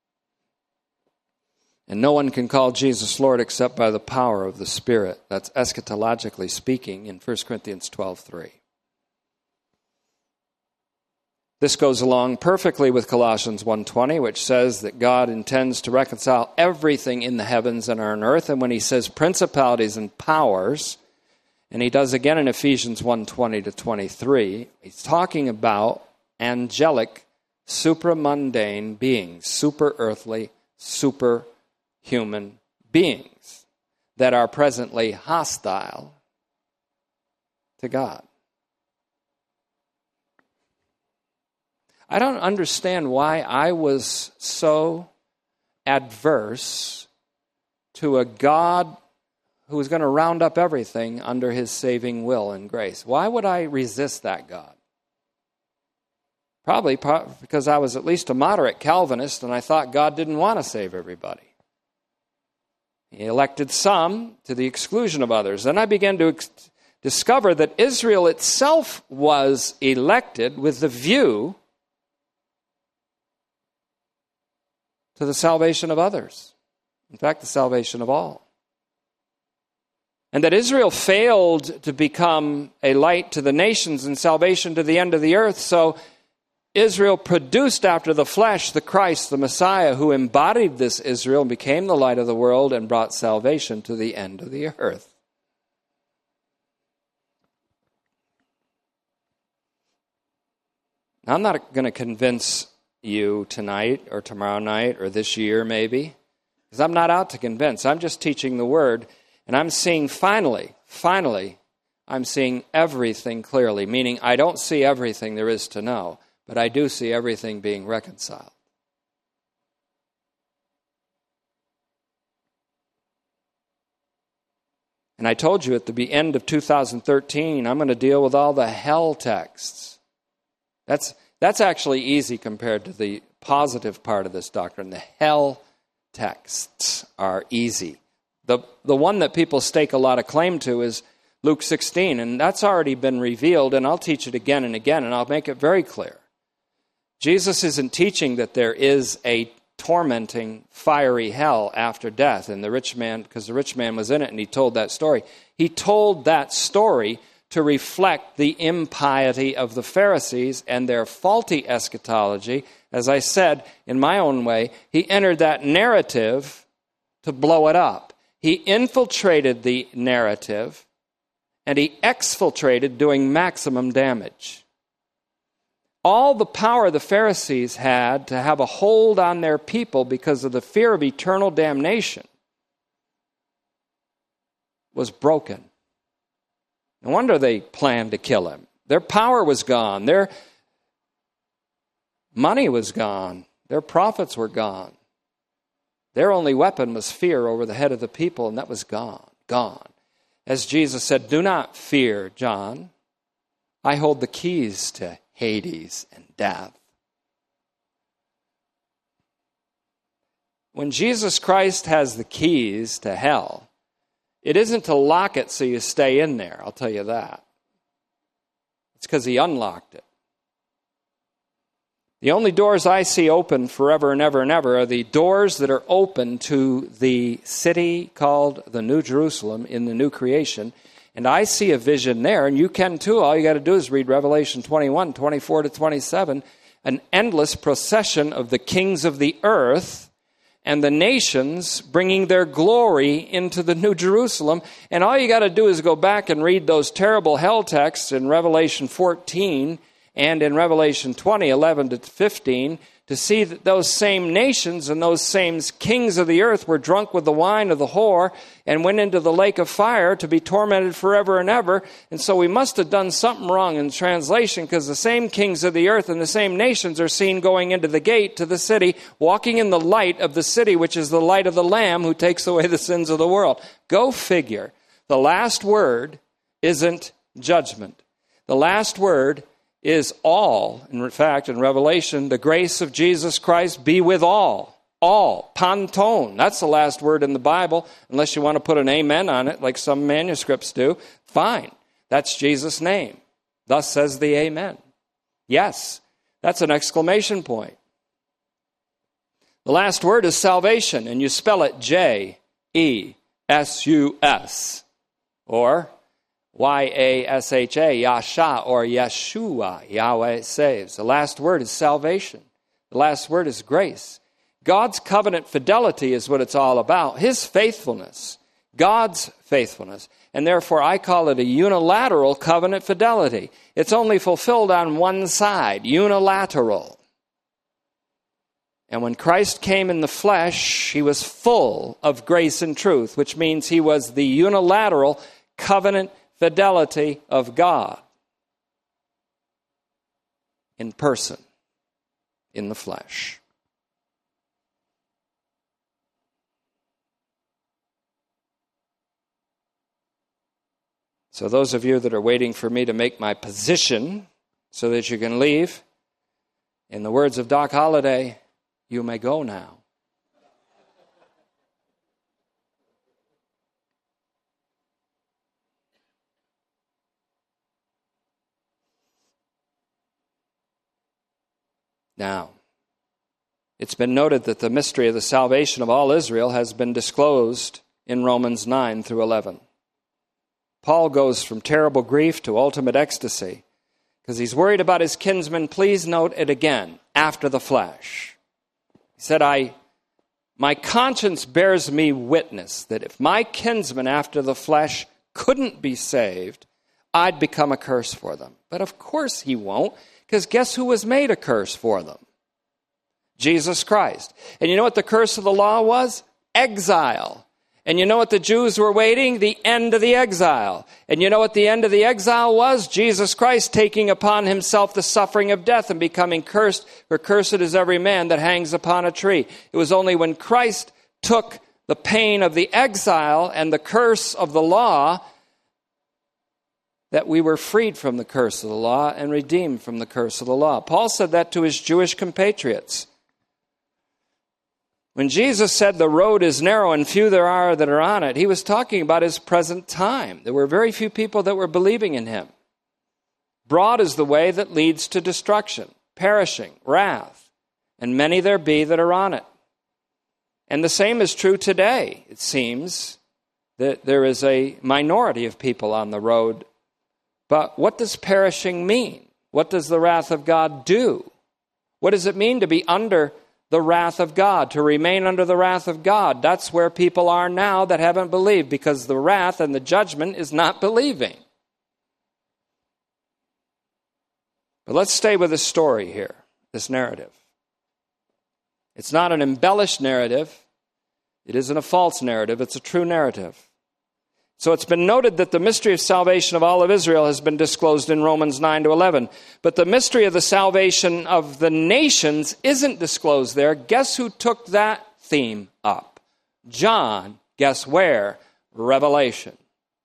And no one can call Jesus Lord except by the power of the Spirit. That's eschatologically speaking in 1 Corinthians 12:3. This goes along perfectly with Colossians 1:20, which says that God intends to reconcile everything in the heavens and on earth. And when he says principalities and powers, and he does again in Ephesians 1:20-23, he's talking about angelic, supramundane beings, super-earthly, superhuman beings that are presently hostile to God. I don't understand why I was so adverse to a God who was going to round up everything under his saving will and grace. Why would I resist that God? Probably because I was at least a moderate Calvinist and I thought God didn't want to save everybody. He elected some to the exclusion of others. Then I began to discover that Israel itself was elected with the view to the salvation of others. In fact, the salvation of all. And that Israel failed to become a light to the nations and salvation to the end of the earth. So Israel produced after the flesh the Christ, the Messiah, who embodied this Israel and became the light of the world and brought salvation to the end of the earth. Now, I'm not going to convince you tonight or tomorrow night or this year maybe, because I'm not out to convince. I'm just teaching the Word. And I'm seeing finally, I'm seeing everything clearly, meaning I don't see everything there is to know, but I do see everything being reconciled. And I told you at the end of 2013, I'm going to deal with all the hell texts. That's actually easy compared to the positive part of this doctrine. The hell texts are easy. The one that people stake a lot of claim to is Luke 16, and that's already been revealed, and I'll teach it again and again, and I'll make it very clear. Jesus isn't teaching that there is a tormenting, fiery hell after death, and the rich man, because the rich man was in it, and he told that story. He told that story to reflect the impiety of the Pharisees and their faulty eschatology. As I said, in my own way, he entered that narrative to blow it up. He infiltrated the narrative, and he exfiltrated, doing maximum damage. All the power the Pharisees had to have a hold on their people because of the fear of eternal damnation was broken. No wonder they planned to kill him. Their power was gone. Their money was gone. Their profits were gone. Their only weapon was fear over the head of the people, and that was gone. As Jesus said, do not fear, John. I hold the keys to Hades and death. When Jesus Christ has the keys to hell, it isn't to lock it so you stay in there, I'll tell you that. It's because he unlocked it. The only doors I see open forever and ever and ever are the doors that are open to the city called the New Jerusalem in the new creation. And I see a vision there, and you can too. All you got to do is read Revelation 21, 24 to 27, an endless procession of the kings of the earth and the nations bringing their glory into the New Jerusalem. And all you got to do is go back and read those terrible hell texts in Revelation 14 and in Revelation 20, 11 to 15, to see that those same nations and those same kings of the earth were drunk with the wine of the whore and went into the lake of fire to be tormented forever and ever. And so we must have done something wrong in translation, because the same kings of the earth and the same nations are seen going into the gate to the city, walking in the light of the city, which is the light of the Lamb who takes away the sins of the world. Go figure. The last word isn't judgment. The last word is all. In fact, in Revelation, the grace of Jesus Christ be with all. All. Panton. That's the last word in the Bible. Unless you want to put an amen on it, like some manuscripts do. Fine. That's Jesus' name. Thus says the amen. Yes. That's an exclamation point. The last word is salvation, and you spell it J-E-S-U-S. Or Y-A-S-H-A, Yasha, or Yeshua, Yahweh saves. The last word is salvation. The last word is grace. God's covenant fidelity is what it's all about. His faithfulness. God's faithfulness. And therefore, I call it a unilateral covenant fidelity. It's only fulfilled on one side, unilateral. And when Christ came in the flesh, he was full of grace and truth, which means he was the unilateral covenant fidelity of God in person. in the flesh. So those of you that are waiting for me to make my position so that you can leave, in the words of Doc Holliday, you may go now. Now, it's been noted that the mystery of the salvation of all Israel has been disclosed in Romans 9 through 11. Paul goes from terrible grief to ultimate ecstasy because he's worried about his kinsmen. Please note it again, after the flesh. He said, my conscience bears me witness that if my kinsmen after the flesh couldn't be saved, I'd become a curse for them. But of course he won't, because guess who was made a curse for them? Jesus Christ. And you know what the curse of the law was? Exile. And you know what the Jews were waiting? The end of the exile. And you know what the end of the exile was? Jesus Christ taking upon himself the suffering of death and becoming cursed, for cursed is every man that hangs upon a tree. It was only when Christ took the pain of the exile and the curse of the law that we were freed from the curse of the law and redeemed from the curse of the law. Paul said that to his Jewish compatriots. When Jesus said the road is narrow and few there are that are on it, he was talking about his present time. There were very few people that were believing in him. Broad is the way that leads to destruction, perishing, wrath, and many there be that are on it. And the same is true today. It seems that there is a minority of people on the road. But what does perishing mean? What does the wrath of God do? What does it mean to be under the wrath of God, to remain under the wrath of God? That's where people are now that haven't believed, because the wrath and the judgment is not believing. But let's stay with this story here, this narrative. It's not an embellished narrative. It isn't a false narrative. It's a true narrative. So it's been noted that the mystery of salvation of all of Israel has been disclosed in Romans 9 to 11. But the mystery of the salvation of the nations isn't disclosed there. Guess who took that theme up? John. Guess where? Revelation.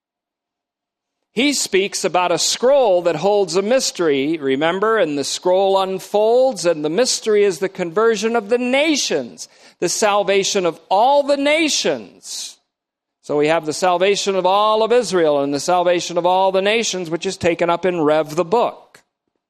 He speaks about a scroll that holds a mystery, remember? And the scroll unfolds, and the mystery is the conversion of the nations, the salvation of all the nations. So we have the salvation of all of Israel and the salvation of all the nations, which is taken up in Rev the book.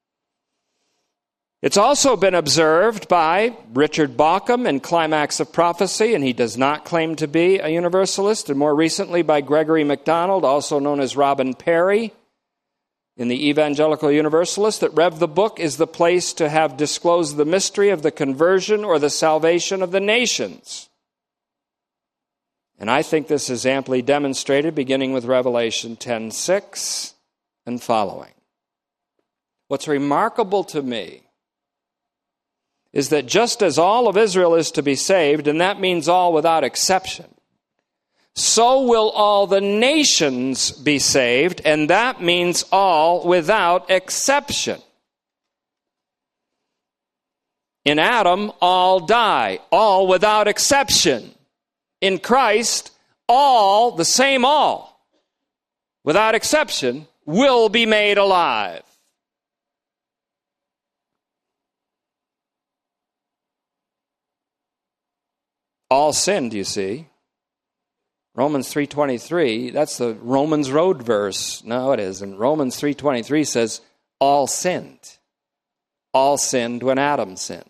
It's also been observed by Richard Bauckham in Climax of Prophecy, and he does not claim to be a universalist, and more recently by Gregory MacDonald, also known as Robin Perry, in the Evangelical Universalist, that Rev the book is the place to have disclosed the mystery of the conversion or the salvation of the nations. And I think this is amply demonstrated beginning with Revelation 10:6 and following. What's remarkable to me is that just as all of Israel is to be saved, and that means all without exception, so will all the nations be saved, and that means all without exception. In Adam, all die, all without exception. In Christ, all, the same all, without exception, will be made alive. All sinned, you see. Romans 3:23, that's the Romans road verse. No, it isn't. Romans 3:23 says, all sinned. All sinned when Adam sinned.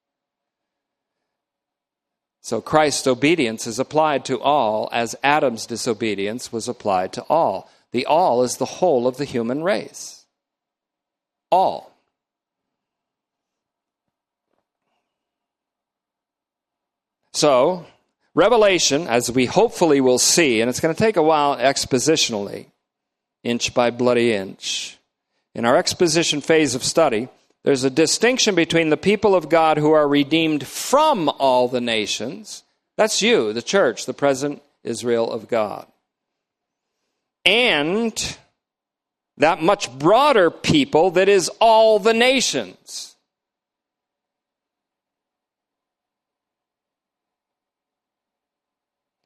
So Christ's obedience is applied to all as Adam's disobedience was applied to all. The all is the whole of the human race. All. So, Revelation, as we hopefully will see, and it's going to take a while expositionally, inch by bloody inch. In our exposition phase of study, there's a distinction between the people of God who are redeemed from all the nations. That's you, the church, the present Israel of God. And that much broader people that is all the nations.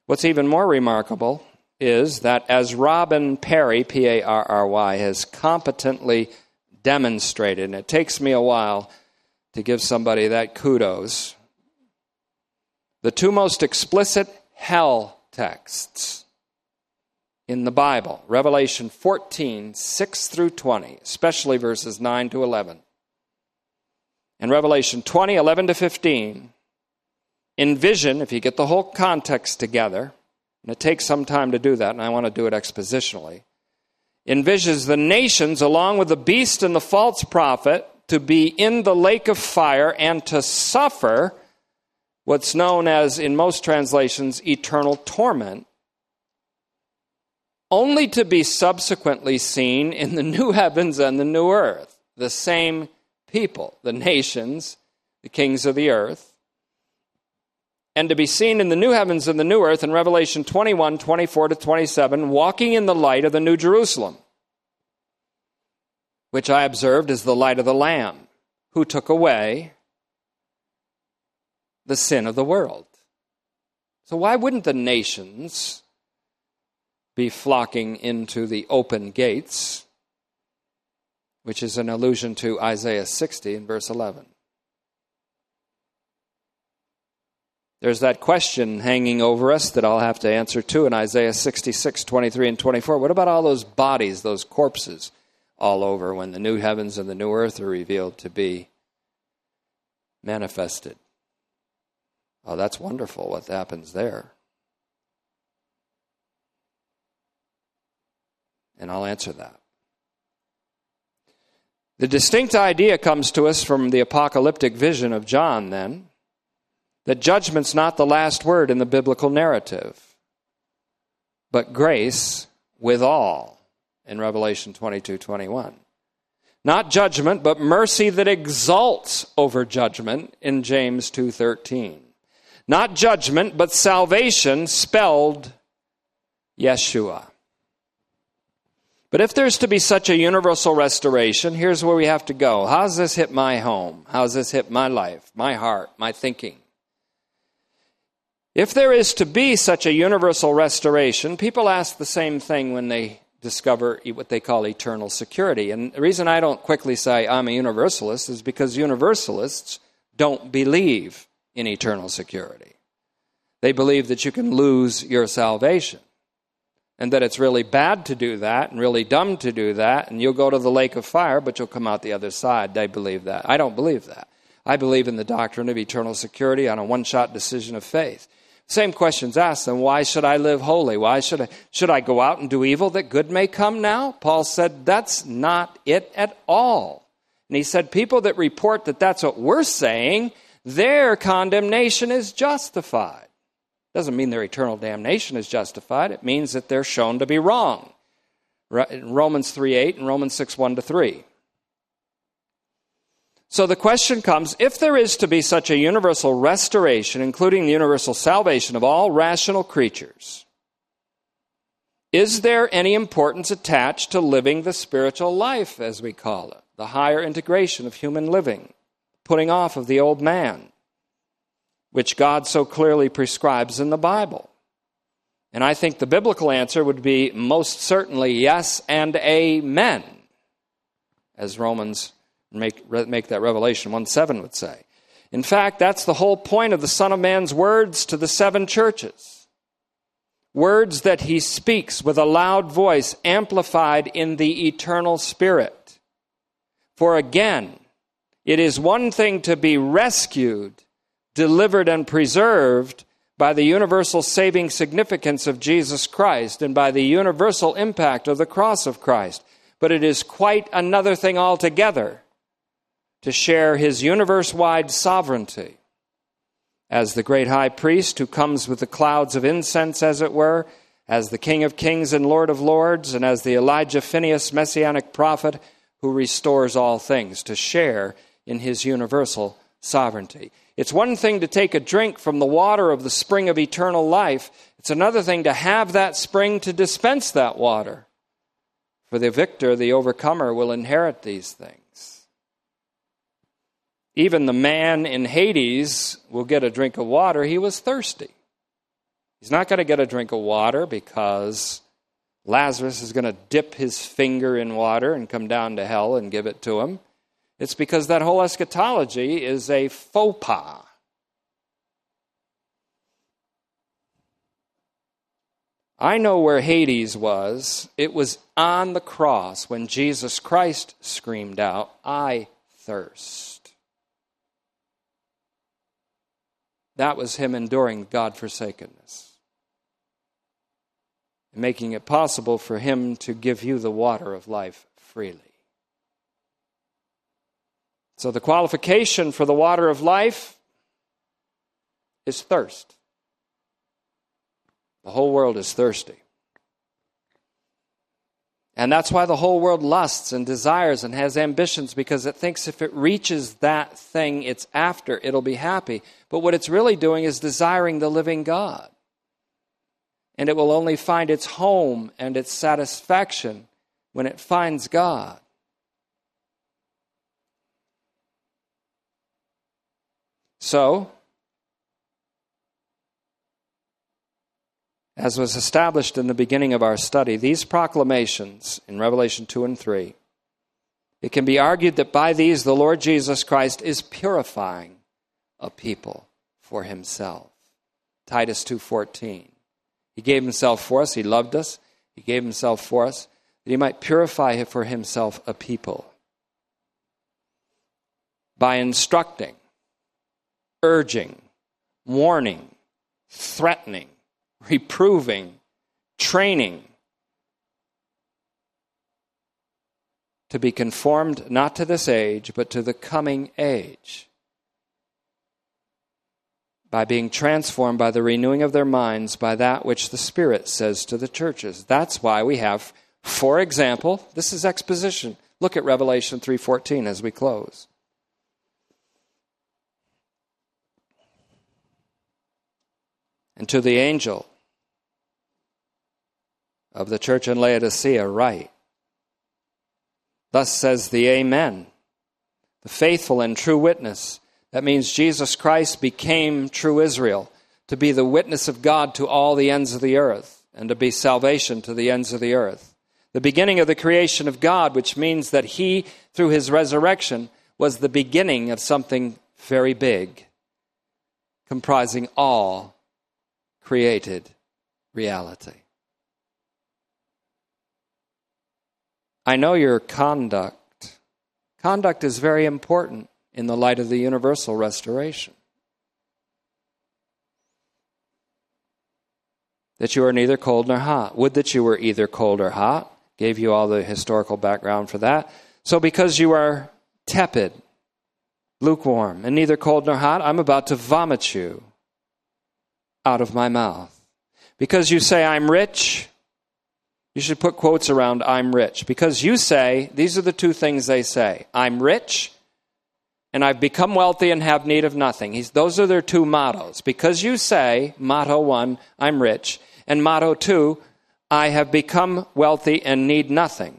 What's even more remarkable is that as Robin Parry, P-A-R-R-Y, has competently demonstrated, and it takes me a while to give somebody that kudos, the two most explicit hell texts in the Bible, Revelation 14, 6 through 20, especially verses 9 to 11, and Revelation 20, 11 to 15, envision, if you get the whole context together, and it takes some time to do that, and I want to do it expositionally, envisions the nations along with the beast and the false prophet to be in the lake of fire and to suffer what's known as, in most translations, eternal torment, only to be subsequently seen in the new heavens and the new earth. The same people, the nations, the kings of the earth, and to be seen in the new heavens and the new earth in Revelation 21, 24 to 27, walking in the light of the New Jerusalem, which I observed is the light of the Lamb, who took away the sin of the world. So why wouldn't the nations be flocking into the open gates, which is an allusion to Isaiah 60 in verse 11? There's that question hanging over us that I'll have to answer too in Isaiah 66, 23 and 24. What about all those bodies, those corpses all over when the new heavens and the new earth are revealed to be manifested? Oh, that's wonderful what happens there. And I'll answer that. The distinct idea comes to us from the apocalyptic vision of John then, that judgment's not the last word in the biblical narrative, but grace with all in Revelation 22, 21. Not judgment, but mercy that exalts over judgment in James 2:13. Not judgment, but salvation spelled Yeshua. But if there's to be such a universal restoration, here's where we have to go. How does this hit my home? How does this hit my life, my heart, my thinking? If there is to be such a universal restoration, people ask the same thing when they discover what they call eternal security. And the reason I don't quickly say I'm a universalist is because universalists don't believe in eternal security. They believe that you can lose your salvation and that it's really bad to do that and really dumb to do that, and you'll go to the lake of fire, but you'll come out the other side. They believe that. I don't believe that. I believe in the doctrine of eternal security on a one-shot decision of faith. Same questions asked them. Why should I live holy? Why should I go out and do evil that good may come now? Paul said that's not it at all. And he said people that report that that's what we're saying, their condemnation is justified. Doesn't mean their eternal damnation is justified. It means that they're shown to be wrong. Romans 3:8 and Romans 6:1-3. So the question comes, if there is to be such a universal restoration, including the universal salvation of all rational creatures, is there any importance attached to living the spiritual life, as we call it, the higher integration of human living, putting off of the old man, which God so clearly prescribes in the Bible? And I think the biblical answer would be most certainly yes and amen, as Romans make that Revelation 1:7 would say. In fact, that's the whole point of the Son of Man's words to the 7 churches. Words that he speaks with a loud voice, amplified in the eternal Spirit. For again, it is one thing to be rescued, delivered, and preserved by the universal saving significance of Jesus Christ and by the universal impact of the cross of Christ. But it is quite another thing altogether to share his universe-wide sovereignty as the great high priest who comes with the clouds of incense, as it were, as the King of Kings and Lord of Lords, and as the Elijah Phineas messianic prophet who restores all things, to share in his universal sovereignty. It's one thing to take a drink from the water of the spring of eternal life. It's another thing to have that spring to dispense that water. For the victor, the overcomer, will inherit these things. Even the man in Hades will get a drink of water. He was thirsty. He's not going to get a drink of water because Lazarus is going to dip his finger in water and come down to hell and give it to him. It's because that whole eschatology is a faux pas. I know where Hades was. It was on the cross when Jesus Christ screamed out, "I thirst." That was him enduring God-forsakenness and making it possible for him to give you the water of life freely. So the qualification for the water of life is thirst. The whole world is thirsty. And that's why the whole world lusts and desires and has ambitions, because it thinks if it reaches that thing it's after, it'll be happy. But what it's really doing is desiring the living God. And it will only find its home and its satisfaction when it finds God. So, as was established in the beginning of our study, these proclamations in Revelation 2 and 3, it can be argued that by these the Lord Jesus Christ is purifying a people for himself. Titus 2:14. He gave himself for us, he loved us, he gave himself for us, that he might purify for himself a people. By instructing, urging, warning, threatening, reproving, training, to be conformed not to this age, but to the coming age, by being transformed by the renewing of their minds by that which the Spirit says to the churches. That's why we have, for example, this is exposition. Look at Revelation 3:14 as we close. And to the angel of the church in Laodicea write, thus says the Amen, the faithful and true witness. That means Jesus Christ became true Israel, to be the witness of God to all the ends of the earth, and to be salvation to the ends of the earth. The beginning of the creation of God, which means that he, through his resurrection, was the beginning of something very big, comprising all created reality. I know your conduct. Conduct is very important in the light of the universal restoration. That you are neither cold nor hot. Would that you were either cold or hot. Gave you all the historical background for that. So because you are tepid, lukewarm, and neither cold nor hot, I'm about to vomit you out of my mouth. Because you say, I'm rich, you should put quotes around I'm rich. Because you say, these are the two things they say. I'm rich, and I've become wealthy and have need of nothing. Those are their two mottos. Because you say, motto 1, I'm rich, and motto 2, I have become wealthy and need nothing.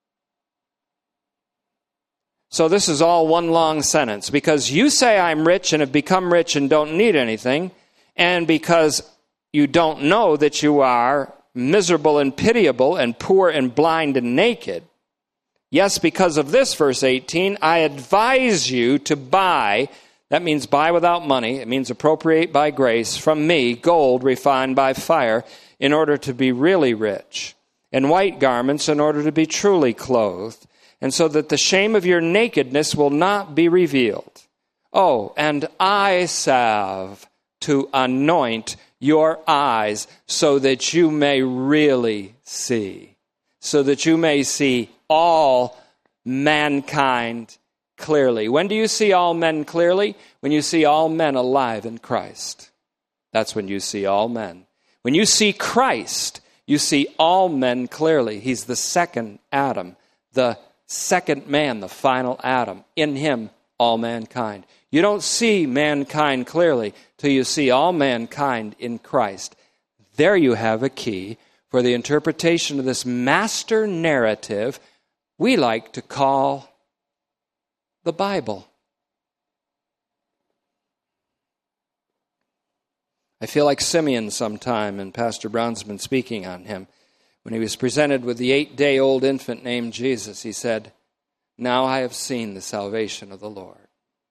So this is all one long sentence. Because you say I'm rich and have become rich and don't need anything, and because you don't know that you are miserable and pitiable and poor and blind and naked, yes, because of this, verse 18, I advise you to buy, that means buy without money, it means appropriate by grace, from me, gold refined by fire, in order to be really rich, and white garments in order to be truly clothed, and so that the shame of your nakedness will not be revealed. Oh, and eye salve to anoint your eyes so that you may really see, so that you may see all mankind clearly. When do you see all men clearly? When you see all men alive in Christ. That's when you see all men. When you see Christ, you see all men clearly. He's the second Adam, the second man, the final Adam. In him, all mankind. You don't see mankind clearly till you see all mankind in Christ. There you have a key for the interpretation of this master narrative we like to call the Bible. I feel like Simeon sometime, and Pastor Brown's been speaking on him. When he was presented with the 8-day-old infant named Jesus, he said, "Now I have seen the salvation of the Lord.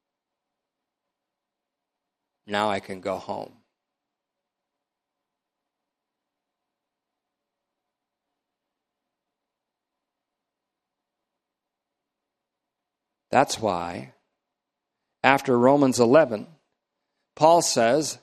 Now I can go home." That's why, after Romans 11, Paul says,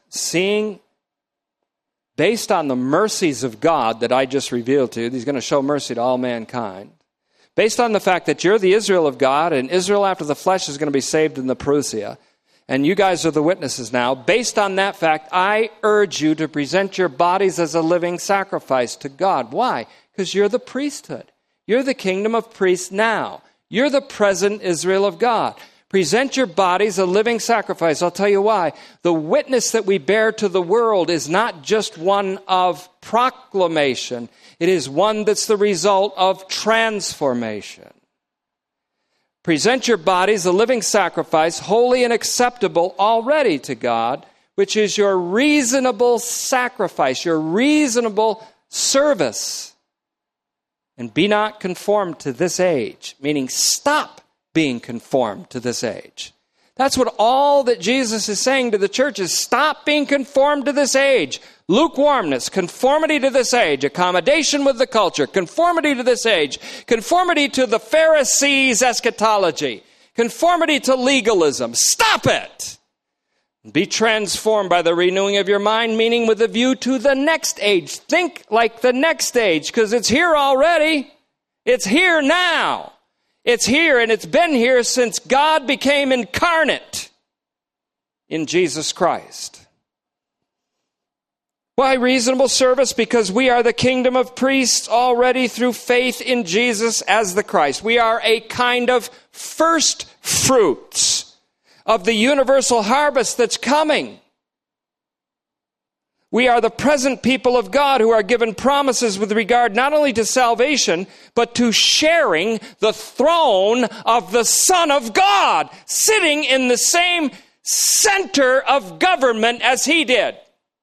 based on the mercies of God that I just revealed to you, he's going to show mercy to all mankind. Based on the fact that you're the Israel of God, and Israel after the flesh is going to be saved in the Parousia, and you guys are the witnesses now, based on that fact, I urge you to present your bodies as a living sacrifice to God. Why? Because you're the priesthood. You're the kingdom of priests now. You're the present Israel of God. Present your bodies a living sacrifice. I'll tell you why. The witness that we bear to the world is not just one of proclamation. It is one that's the result of transformation. Present your bodies a living sacrifice, holy and acceptable already to God, which is your reasonable sacrifice, your reasonable service. And be not conformed to this age, meaning stop being conformed to this age. That's what all that Jesus is saying to the church is, stop being conformed to this age. Lukewarmness, conformity to this age, accommodation with the culture, conformity to this age, conformity to the Pharisees' eschatology, conformity to legalism. Stop it! Be transformed by the renewing of your mind, meaning with a view to the next age. Think like the next age, because it's here already. It's here now. It's here, and it's been here since God became incarnate in Jesus Christ. Why reasonable service? Because we are the kingdom of priests already through faith in Jesus as the Christ. We are a kind of first fruits of the universal harvest that's coming. We are the present people of God who are given promises with regard not only to salvation, but to sharing the throne of the Son of God, sitting in the same center of government as he did.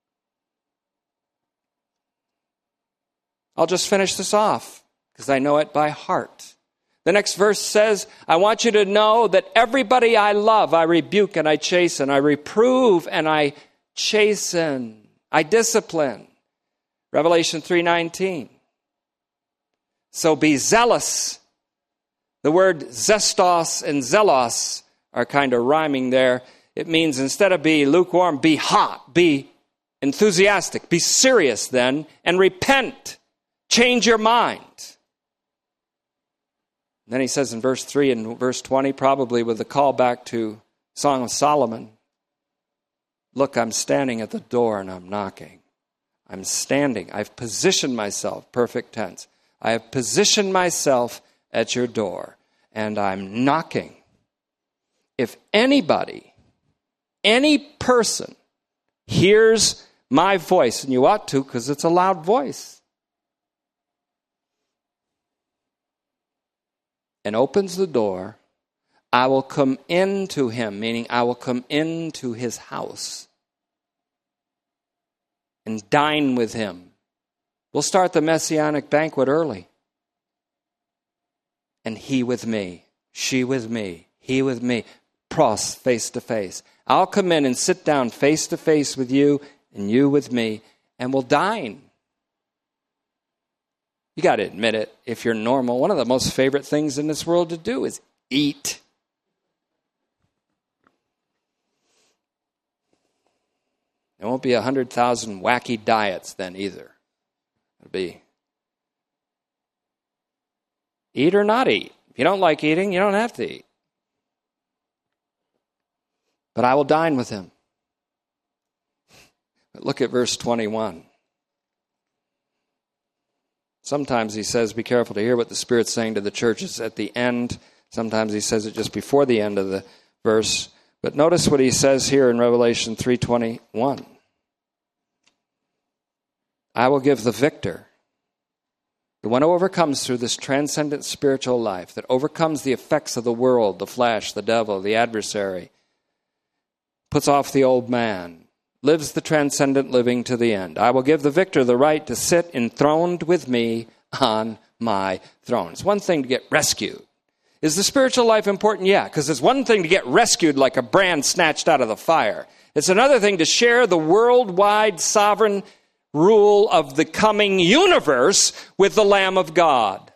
I'll just finish this off because I know it by heart. The next verse says, I want you to know that everybody I love, I rebuke and I chasten, I reprove and I chasten. I discipline. Revelation 3:19. So be zealous. The word zestos and zelos are kind of rhyming there. It means instead of be lukewarm, be hot, be enthusiastic, be serious then, and repent. Change your mind. And then he says in verse 3 and verse 20, probably with a call back to Song of Solomon, look, I'm standing at the door and I'm knocking. I'm standing. I've positioned myself, perfect tense. I have positioned myself at your door and I'm knocking. If anybody, any person hears my voice, and you ought to because it's a loud voice, and opens the door, I will come into him, meaning I will come into his house and dine with him. We'll start the Messianic banquet early. And he with me, she with me, he with me, pros, face to face. I'll come in and sit down face to face with you and you with me, and we'll dine. You got to admit it, if you're normal, one of the most favorite things in this world to do is eat. There won't be 100,000 wacky diets then either. It'll be eat or not eat. If you don't like eating, you don't have to eat. But I will dine with him. But look at verse 21. Sometimes he says, be careful to hear what the Spirit's saying to the churches at the end. Sometimes he says it just before the end of the verse. But notice what he says here in Revelation 3:21. I will give the victor, the one who overcomes through this transcendent spiritual life, that overcomes the effects of the world, the flesh, the devil, the adversary, puts off the old man, lives the transcendent living to the end. I will give the victor the right to sit enthroned with me on my throne. It's one thing to get rescued. Is the spiritual life important? Yeah, because it's one thing to get rescued like a brand snatched out of the fire. It's another thing to share the worldwide sovereign rule of the coming universe with the Lamb of God.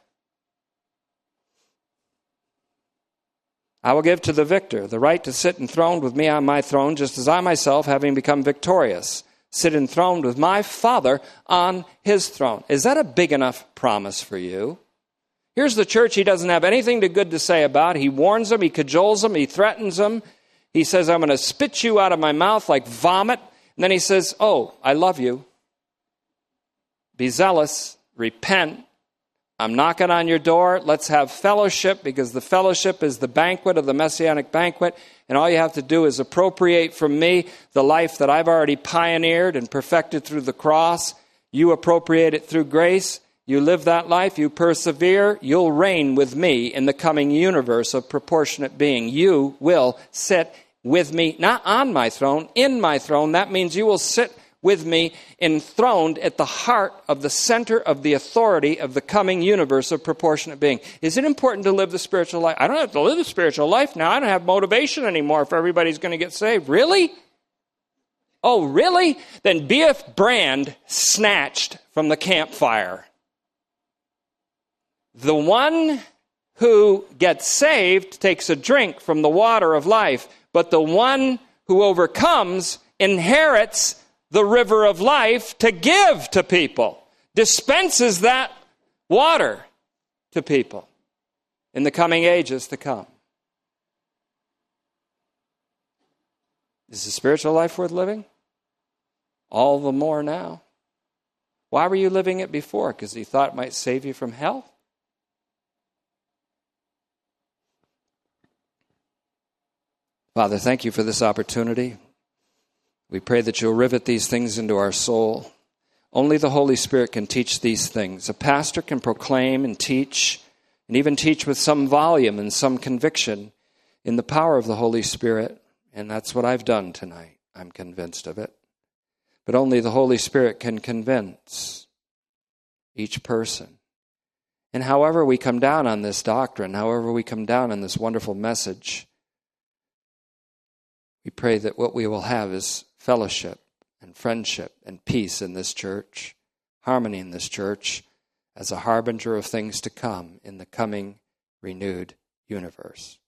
I will give to the victor the right to sit enthroned with me on my throne, just as I myself, having become victorious, sit enthroned with my Father on his throne. Is that a big enough promise for you? Here's the church he doesn't have anything good to say about. He warns them, he cajoles them, he threatens them. He says, I'm going to spit you out of my mouth like vomit. And then he says, oh, I love you. Be zealous, repent. I'm knocking on your door. Let's have fellowship, because the fellowship is the banquet of the Messianic banquet. And all you have to do is appropriate from me the life that I've already pioneered and perfected through the cross. You appropriate it through grace. You live that life. You persevere. You'll reign with me in the coming universe of proportionate being. You will sit with me, not on my throne, in my throne. That means you will sit with me enthroned at the heart of the center of the authority of the coming universe of proportionate being. Is it important to live the spiritual life? I don't have to live the spiritual life now. I don't have motivation anymore if everybody's going to get saved. Really? Oh, really? Then B.F. Brand snatched from the campfire. The one who gets saved takes a drink from the water of life, but the one who overcomes inherits the river of life to give to people, dispenses that water to people in the coming ages to come. Is the spiritual life worth living? All the more now. Why were you living it before? Because you thought it might save you from hell? Father, thank you for this opportunity. We pray that you'll rivet these things into our soul. Only the Holy Spirit can teach these things. A pastor can proclaim and teach, and even teach with some volume and some conviction in the power of the Holy Spirit. And that's what I've done tonight. I'm convinced of it. But only the Holy Spirit can convince each person. And however we come down on this doctrine, however we come down on this wonderful message, we pray that what we will have is fellowship and friendship and peace in this church, harmony in this church, as a harbinger of things to come in the coming renewed universe.